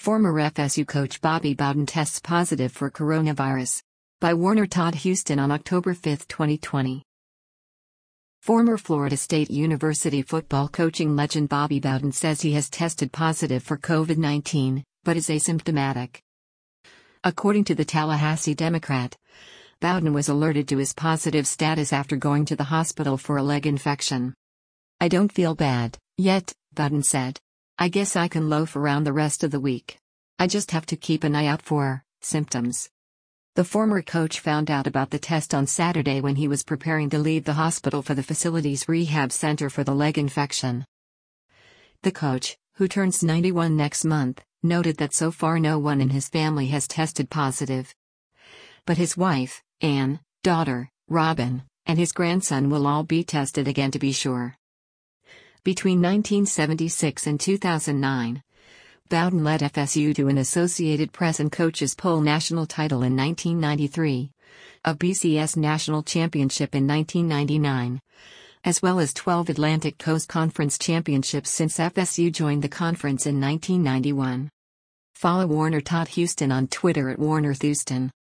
Former FSU coach Bobby Bowden tests positive for coronavirus. By Warner Todd Houston on October 5, 2020. Former Florida State University football coaching legend Bobby Bowden says he has tested positive for COVID-19, but is asymptomatic. According to the Tallahassee Democrat, Bowden was alerted to his positive status after going to the hospital for a leg infection. "I don't feel bad, yet," Bowden said. "I guess I can loaf around the rest of the week. I just have to keep an eye out for symptoms." The former coach found out about the test on Saturday when he was preparing to leave the hospital for the facility's rehab center for the leg infection. The coach, who turns 91 next month, noted that so far no one in his family has tested positive. But his wife, Ann, daughter, Robin, and his grandson will all be tested again to be sure. Between 1976 and 2009, Bowden led FSU to an Associated Press and Coaches Poll national title in 1993, a BCS national championship in 1999, as well as 12 Atlantic Coast Conference championships since FSU joined the conference in 1991. Follow Warner Todd Houston on Twitter @WarnerThouston.